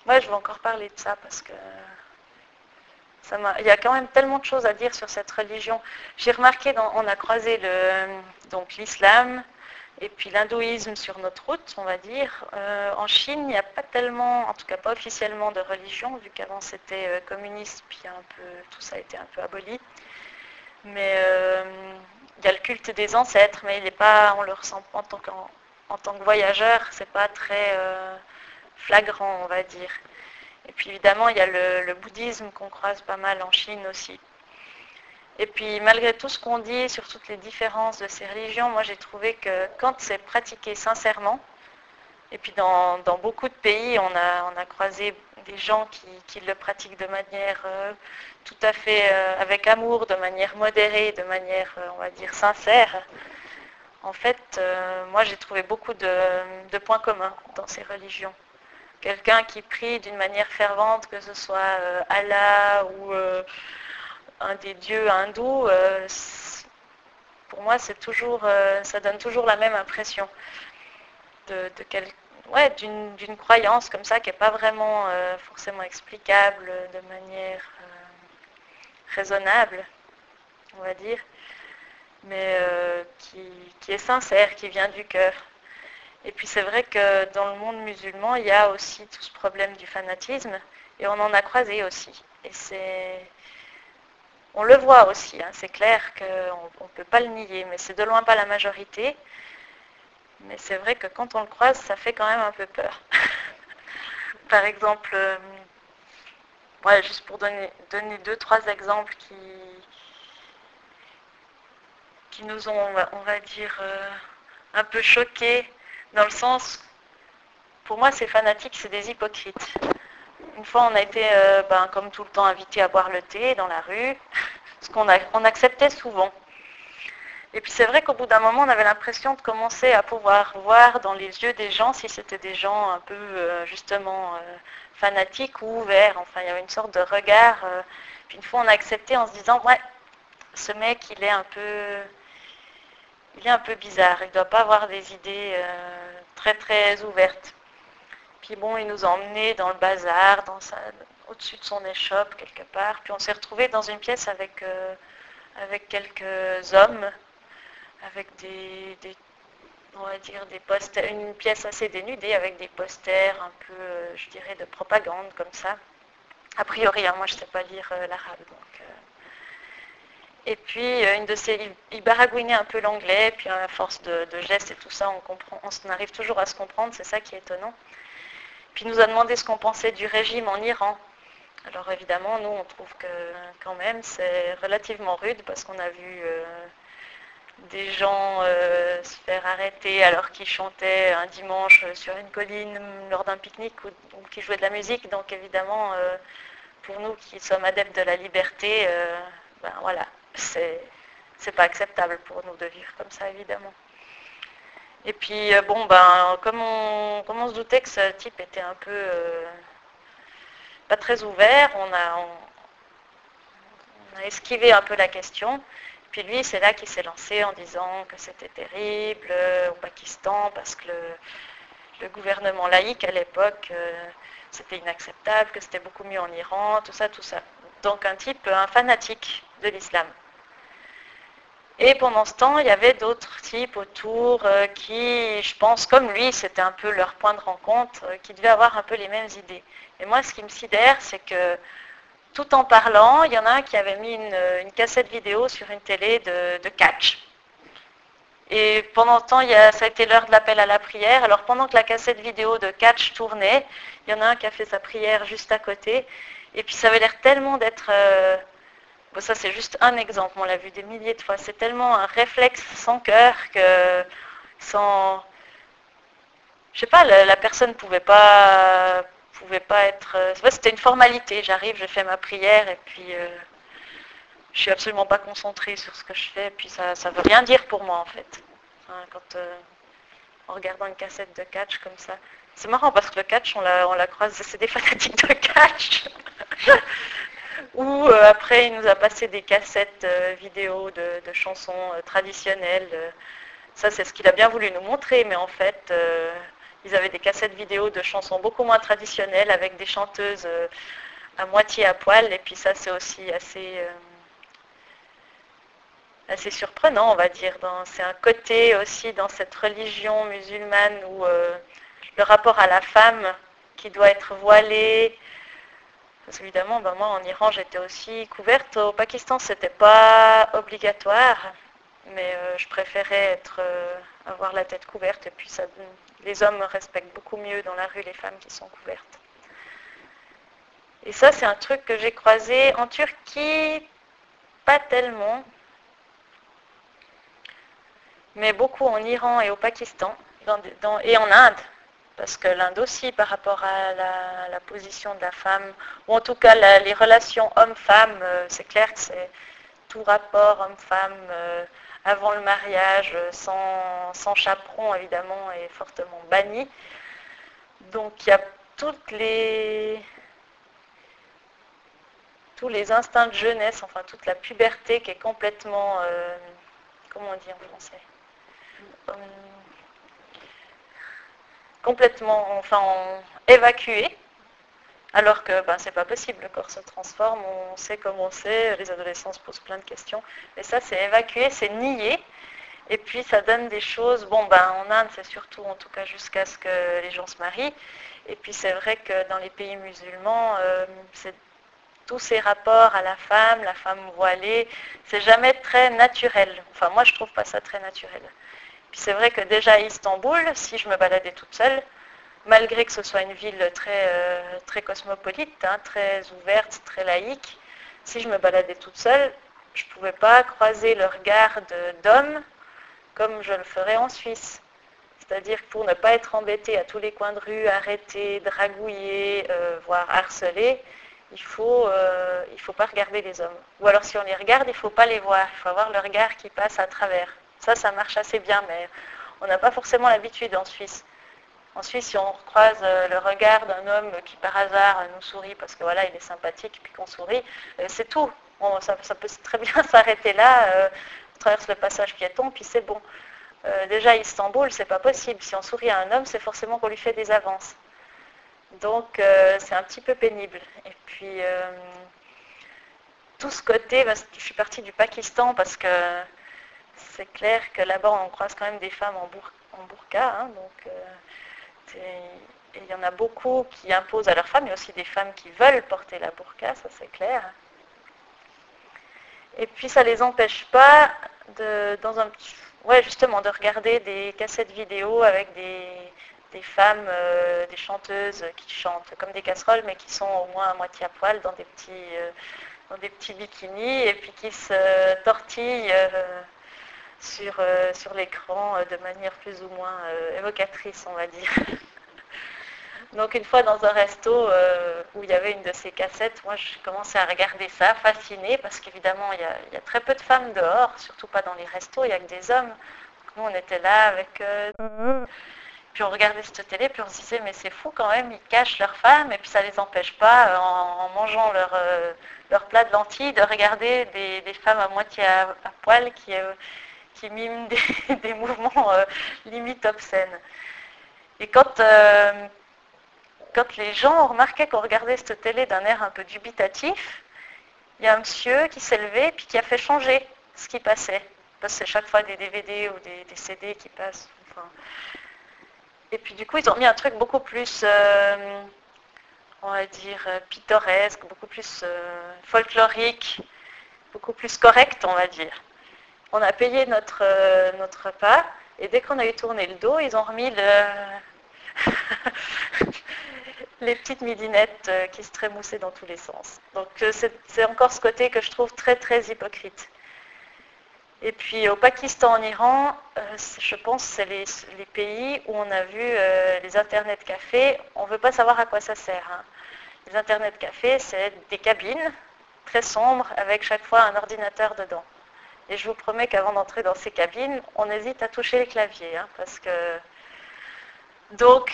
Ouais, je vais encore parler de ça parce que il y a quand même tellement de choses à dire sur cette religion. J'ai remarqué, on a croisé donc l'islam et puis l'hindouisme sur notre route, on va dire. En Chine, il n'y a pas tellement, en tout cas pas officiellement, de religion, vu qu'avant c'était communiste, puis tout ça a été un peu aboli. Mais il y a le culte des ancêtres, mais il est pas, on le ressent en tant que voyageur, c'est pas très flagrant, on va dire. Et puis évidemment, il y a le bouddhisme qu'on croise pas mal en Chine aussi. Et puis malgré tout ce qu'on dit sur toutes les différences de ces religions, moi j'ai trouvé que quand c'est pratiqué sincèrement, et puis dans beaucoup de pays, on a croisé des gens qui le pratiquent de manière tout à fait avec amour, de manière modérée, de manière, on va dire, sincère. En fait, moi j'ai trouvé beaucoup de points communs dans ces religions. Quelqu'un qui prie d'une manière fervente, que ce soit Allah ou un des dieux hindous, pour moi c'est toujours, ça donne toujours la même impression de ouais, d'une croyance comme ça qui n'est pas vraiment forcément explicable de manière raisonnable, on va dire, mais qui est sincère, qui vient du cœur. Et puis c'est vrai que dans le monde musulman, il y a aussi tout ce problème du fanatisme, et on en a croisé aussi. Et on le voit aussi, hein, c'est clair qu'on ne peut pas le nier, mais c'est de loin pas la majorité. Mais c'est vrai que quand on le croise, ça fait quand même un peu peur. Par exemple, ouais, juste pour donner deux, trois exemples qui nous ont, on va dire, un peu choqués, dans le sens, pour moi, ces fanatiques, c'est des hypocrites. Une fois, on a été, comme tout le temps, invités à boire le thé dans la rue, ce on acceptait souvent. Et puis c'est vrai qu'au bout d'un moment, on avait l'impression de commencer à pouvoir voir dans les yeux des gens si c'était des gens un peu, justement, fanatiques ou ouverts. Enfin, il y avait une sorte de regard. Puis une fois, on a accepté en se disant, ouais, ce mec, il est un peu bizarre. Il ne doit pas avoir des idées très, très ouvertes. Puis bon, il nous a emmenés dans le bazar, au-dessus de son échoppe, quelque part. Puis on s'est retrouvés dans une pièce avec quelques hommes, avec on va dire des posters, une pièce assez dénudée avec des posters un peu, je dirais, de propagande comme ça. A priori, hein, moi je ne sais pas lire l'arabe, donc. Et puis il baragouinait un peu l'anglais, puis à force de gestes et tout ça, on arrive toujours à se comprendre, c'est ça qui est étonnant. Puis il nous a demandé ce qu'on pensait du régime en Iran. Alors évidemment, nous on trouve que quand même c'est relativement rude parce qu'on a vu des gens se faire arrêter alors qu'ils chantaient un dimanche sur une colline lors d'un pique-nique ou qui jouaient de la musique. Donc évidemment, pour nous qui sommes adeptes de la liberté, ben voilà, c'est pas acceptable pour nous de vivre comme ça évidemment. Et puis bon ben comme on se doutait que ce type était un peu pas très ouvert, on a esquivé un peu la question. Puis lui, c'est là qu'il s'est lancé en disant que c'était terrible au Pakistan parce que le gouvernement laïque à l'époque, c'était inacceptable, que c'était beaucoup mieux en Iran, tout ça, tout ça. Donc un fanatique de l'islam. Et pendant ce temps, il y avait d'autres types autour qui, je pense, comme lui, c'était un peu leur point de rencontre, qui devaient avoir un peu les mêmes idées. Et moi, ce qui me sidère, c'est que tout en parlant, il y en a un qui avait mis une cassette vidéo sur une télé de catch. Et pendant ce temps, ça a été l'heure de l'appel à la prière. Alors pendant que la cassette vidéo de catch tournait, il y en a un qui a fait sa prière juste à côté. Et puis ça avait l'air tellement d'être... bon, ça c'est juste un exemple, on l'a vu des milliers de fois. C'est tellement un réflexe sans cœur que sans... Je sais pas, la personne pouvait pas être... c'était une formalité. J'arrive, je fais ma prière et puis... je suis absolument pas concentrée sur ce que je fais, puis ça veut rien dire pour moi en fait. Hein, en regardant une cassette de catch comme ça. C'est marrant parce que le catch, on l'a croisé, c'est des fanatiques de catch. Ou après, il nous a passé des cassettes vidéo de chansons traditionnelles. Ça, c'est ce qu'il a bien voulu nous montrer, mais en fait, Ils avaient des cassettes vidéo de chansons beaucoup moins traditionnelles avec des chanteuses à moitié à poil. Et puis ça, c'est aussi assez surprenant, on va dire. C'est un côté aussi dans cette religion musulmane où le rapport à la femme qui doit être voilée. Parce qu'évidemment, moi en Iran, j'étais aussi couverte. Au Pakistan, c'était pas obligatoire, mais je préférais avoir la tête couverte. Et puis les hommes respectent beaucoup mieux dans la rue les femmes qui sont couvertes. Et ça, c'est un truc que j'ai croisé en Turquie, pas tellement, mais beaucoup en Iran et au Pakistan, et en Inde. Parce que l'Inde aussi, par rapport à la position de la femme, ou en tout cas les relations homme-femme, c'est clair que c'est tout rapport homme-femme avant le mariage, sans chaperon évidemment, est fortement banni. Donc il y a tous les instincts de jeunesse, enfin toute la puberté qui est complètement, comment on dit en français, complètement évacué, alors que c'est pas possible, le corps se transforme, on sait comme on sait, les adolescents se posent plein de questions, mais ça c'est évacué, c'est nié, et puis ça donne des choses, en Inde c'est surtout, en tout cas jusqu'à ce que les gens se marient, et puis c'est vrai que dans les pays musulmans, c'est tous ces rapports à la femme voilée, c'est jamais très naturel, enfin moi je trouve pas ça très naturel. Puis c'est vrai que déjà à Istanbul, si je me baladais toute seule, malgré que ce soit une ville très cosmopolite, très ouverte, très laïque, si je me baladais toute seule, je ne pouvais pas croiser le regard d'hommes comme je le ferais en Suisse. C'est-à-dire que pour ne pas être embêté à tous les coins de rue, arrêté, dragouillé, voire harcelé, il faut pas regarder les hommes. Ou alors si on les regarde, il ne faut pas les voir, il faut avoir le regard qui passe à travers. Ça marche assez bien, mais on n'a pas forcément l'habitude en Suisse. En Suisse, si on croise le regard d'un homme qui par hasard nous sourit parce que voilà, il est sympathique, puis qu'on sourit, c'est tout. Ça peut très bien s'arrêter là, on traverse le passage piéton, puis c'est bon. Déjà à Istanbul, c'est pas possible. Si on sourit à un homme, c'est forcément qu'on lui fait des avances. Donc c'est un petit peu pénible. Et puis tout ce côté, je suis partie du Pakistan parce que c'est clair que là-bas on croise quand même des femmes en burqa, donc il y en a beaucoup qui imposent à leurs femmes, il y a aussi des femmes qui veulent porter la burqa, ça c'est clair. Et puis ça ne les empêche pas justement de regarder des cassettes vidéo avec des femmes, des chanteuses qui chantent comme des casseroles, mais qui sont au moins à moitié à poil dans des petits bikinis et puis qui se tortillent sur l'écran de manière plus ou moins évocatrice, on va dire. Donc une fois dans un resto où il y avait une de ces cassettes, moi je commençais à regarder ça, fascinée, parce qu'évidemment il y a très peu de femmes dehors, surtout pas dans les restos, il n'y a que des hommes. Donc, nous on était là avec... puis on regardait cette télé, puis on se disait mais c'est fou quand même, ils cachent leurs femmes, et puis ça ne les empêche pas, en mangeant leur plat de lentilles, de regarder des femmes à moitié à poil qui miment des mouvements limite obscènes. Et quand les gens ont remarqué qu'on regardait cette télé d'un air un peu dubitatif, il y a un monsieur qui s'est levé puis qui a fait changer ce qui passait. Parce que c'est chaque fois des DVD ou des CD qui passent. Et puis du coup, ils ont mis un truc beaucoup plus, on va dire, pittoresque, beaucoup plus folklorique, beaucoup plus correct, on va dire. On a payé notre repas et dès qu'on a eu tourné le dos, ils ont remis les petites midinettes qui se trémoussaient dans tous les sens. Donc c'est encore ce côté que je trouve très très hypocrite. Et puis au Pakistan, en Iran, je pense que c'est les pays où on a vu les internet cafés. On ne veut pas savoir à quoi ça sert. Les internet cafés, c'est des cabines très sombres avec chaque fois un ordinateur dedans. Et je vous promets qu'avant d'entrer dans ces cabines, on hésite à toucher les claviers, parce que donc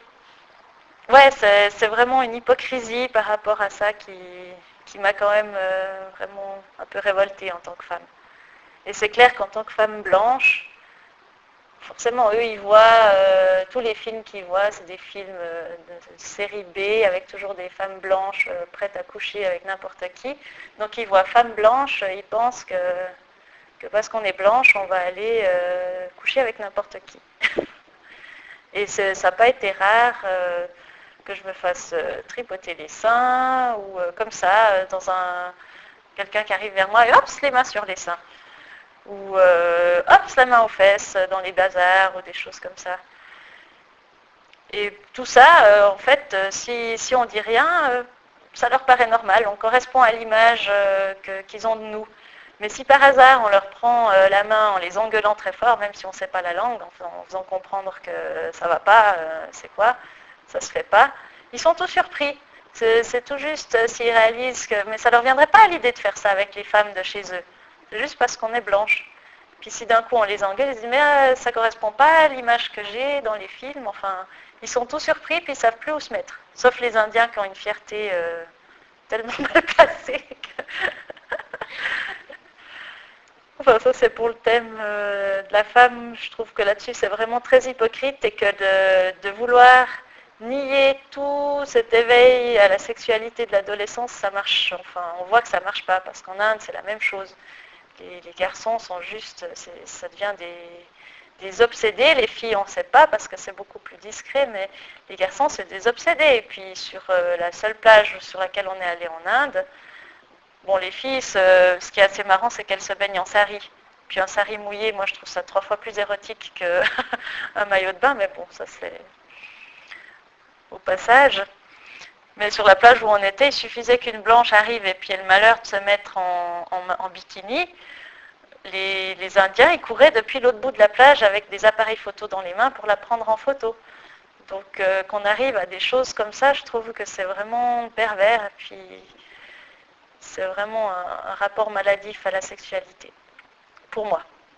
c'est vraiment une hypocrisie par rapport à ça qui m'a quand même vraiment un peu révoltée en tant que femme. Et c'est clair qu'en tant que femme blanche, forcément, eux, ils voient, tous les films qu'ils voient, c'est des films de série B, avec toujours des femmes blanches prêtes à coucher avec n'importe qui. Donc ils voient femmes blanches, ils pensent que parce qu'on est blanche, on va aller coucher avec n'importe qui. Et ça n'a pas été rare que je me fasse tripoter les seins, ou comme ça, quelqu'un qui arrive vers moi, et hop, les mains sur les seins. Ou hop, la main aux fesses dans les bazars, ou des choses comme ça. Et tout ça, en fait, si on dit rien, ça leur paraît normal, on correspond à l'image qu'ils ont de nous. Mais si par hasard on leur prend la main en les engueulant très fort, même si on ne sait pas la langue, en faisant comprendre que ça ne va pas, c'est quoi, ça ne se fait pas, ils sont tout surpris. C'est tout juste s'ils réalisent que... Mais ça ne leur viendrait pas à l'idée de faire ça avec les femmes de chez eux. C'est juste parce qu'on est blanche. Puis si d'un coup on les engueule, ils se disent mais ça ne correspond pas à l'image que j'ai dans les films. Enfin, ils sont tout surpris puis ils ne savent plus où se mettre. Sauf les Indiens qui ont une fierté tellement mal placée que... Enfin, ça c'est pour le thème de la femme. Je trouve que là-dessus c'est vraiment très hypocrite, et que de vouloir nier tout cet éveil à la sexualité de l'adolescence, ça marche. Enfin, on voit que ça marche pas, parce qu'en Inde c'est la même chose. Les garçons sont juste, ça devient des obsédés. Les filles on ne sait pas parce que c'est beaucoup plus discret, mais les garçons c'est des obsédés. Et puis sur la seule plage sur laquelle on est allé en Inde, bon, les filles, ce qui est assez marrant, c'est qu'elles se baignent en sari. Puis un sari mouillé, moi je trouve ça 3 fois plus érotique qu'un maillot de bain, mais bon, ça c'est au passage. Mais sur la plage où on était, il suffisait qu'une blanche arrive et puis ait le malheur de se mettre en bikini. Les Indiens, ils couraient depuis l'autre bout de la plage avec des appareils photo dans les mains pour la prendre en photo. Donc qu'on arrive à des choses comme ça, je trouve que c'est vraiment pervers. Et puis c'est vraiment un rapport maladif à la sexualité, pour moi.